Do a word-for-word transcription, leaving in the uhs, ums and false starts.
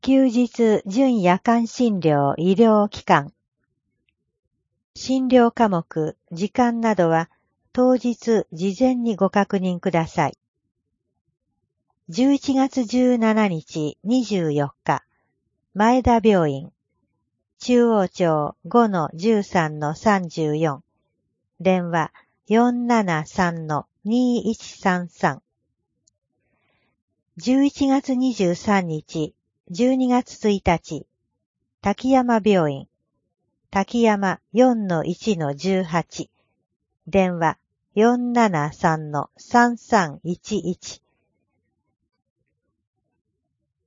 休日準夜間診療医療機関。診療科目、時間などは当日事前にご確認ください。じゅういちがつじゅうしちにちにじゅうよっか、前田病院、中央町 ごのじゅうさんのさんじゅうよん、電話 よんななさんのにいちさんさん。じゅういちがつにじゅうさんにち、じゅうにがつついたち、滝山病院、滝山 よんのいちのじゅうはち、電話 よんななさんのさんさんいちいち。